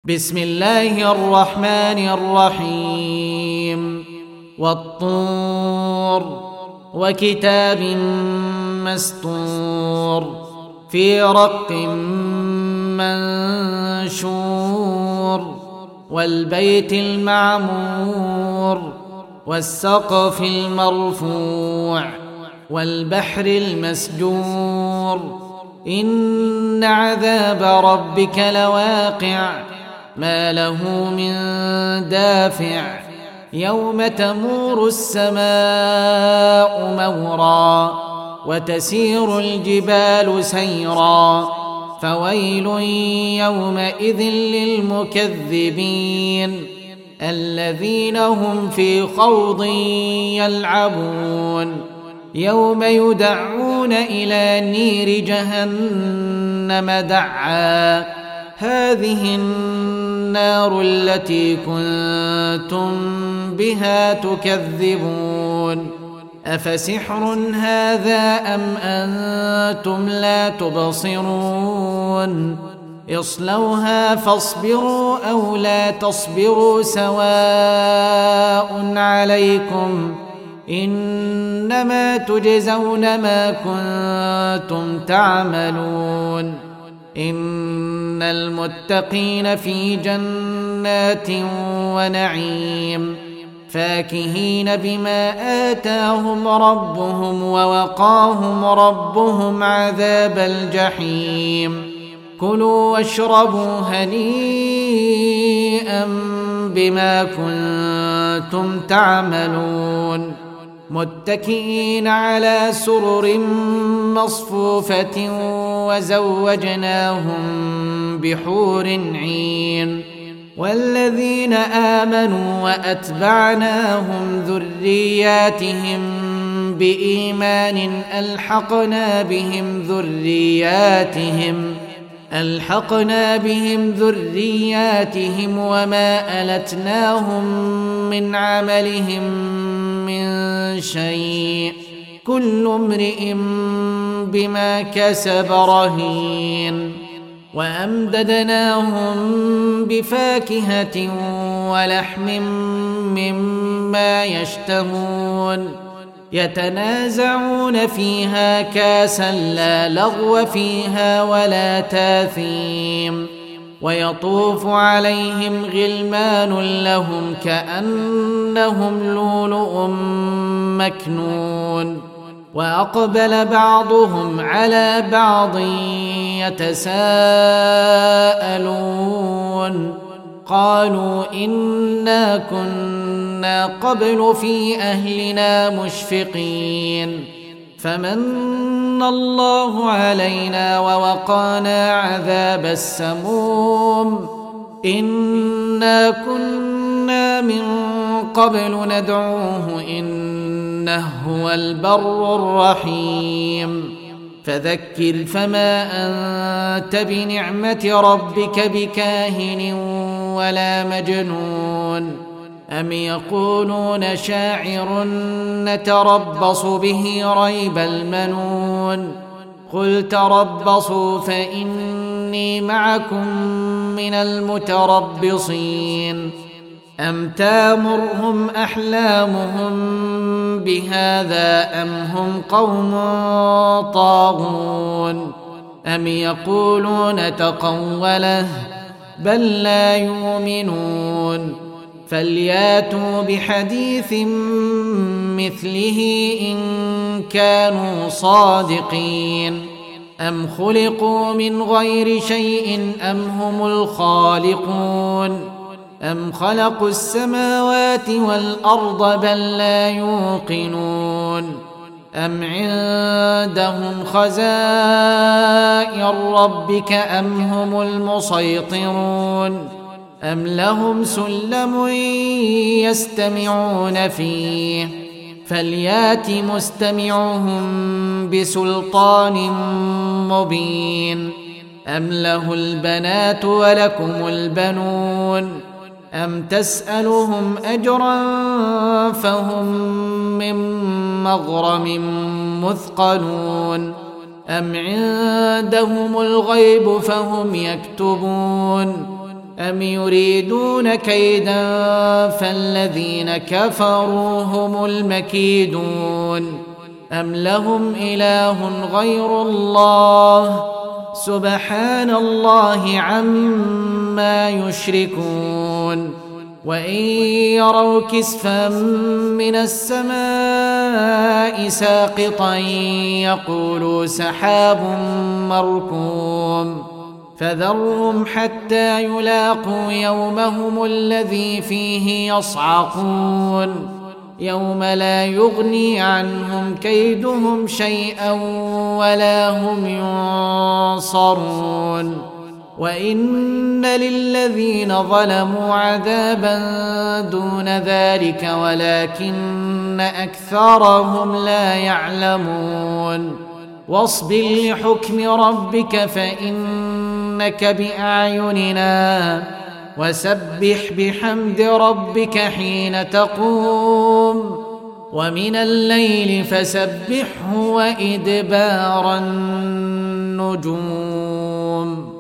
بسم الله الرحمن الرحيم والطور وكتاب مسطور في رق منشور والبيت المعمور والسقف المرفوع والبحر المسجور إن عذاب ربك لواقع ما له من دافع يوم تمور السماء مورا وتسير الجبال سيرا فويل يومئذ للمكذبين الذين هم في خوض يلعبون يوم يدعون إلى نير جهنم دعا هذه النار التي كنتم بها تكذبون أفسحر هذا أم أنتم لا تبصرون اصلوها فاصبروا أو لا تصبروا سواء عليكم إنما تجزون ما كنتم تعملون إن المتقين في جنات ونعيم فاكهين بما آتاهم ربهم ووقاهم ربهم عذاب الجحيم كلوا واشربوا هنيئا بما كنتم تعملون متكئين على سرر مصفوفة وزوجناهم بحور عين والذين آمنوا وأتبعناهم ذرياتهم بإيمان ألحقنا بهم ذرياتهم وما ألتناهم من عملهم من شيء كل امرئ بما كسب رهين وأمددناهم بفاكهة ولحم مما يشتهون يتنازعون فيها كاسا لا لغو فيها ولا تاثيم ويطوف عليهم غلمان لهم كأنهم لؤلؤ مكنون وأقبل بعضهم على بعض يتساءلون قالوا إنا كنا قبل في أهلنا مشفقين فمن الله علينا ووقانا عذاب السموم إنا كنا من قبل ندعوه إنه هو البر الرحيم فذكر فما أنت بنعمة ربك بكاهن ولا مجنون أم يقولون شاعر نتربص به ريب المنون قل تربصوا فإني معكم من المتربصين أم تامرهم أحلامهم بهذا أم هم قوم طاغون أم يقولون تقوله بل لا يؤمنون فلياتوا بحديث مثله إن كانوا صادقين أم خلقوا من غير شيء أم هم الخالقون أم خلقوا السماوات والأرض بل لا يوقنون أم عندهم خزائن ربك أم هم المسيطرون أم لهم سلم يستمعون فيه فليات مستمعهم بسلطان مبين أم له البنات ولكم البنون أم تسألهم أجرا فهم من مغرم مثقلون أم عندهم الغيب فهم يكتبون أم يريدون كيدا فالذين كفروا هم المكيدون أم لهم إله غير الله سبحان الله عما يشركون وإن يروا كسفا من السماء ساقطا يقولوا سحاب مركوم فذرهم حتى يلاقوا يومهم الذي فيه يصعقون يوم لا يغني عنهم كيدهم شيئا ولا هم ينصرون وإن للذين ظلموا عذابا دون ذلك ولكن أكثرهم لا يعلمون واصبر لحكم ربك فإنك بأعيننا وسبح بحمد ربك حين تقوم ومن الليل فسبحه وإدبار النجوم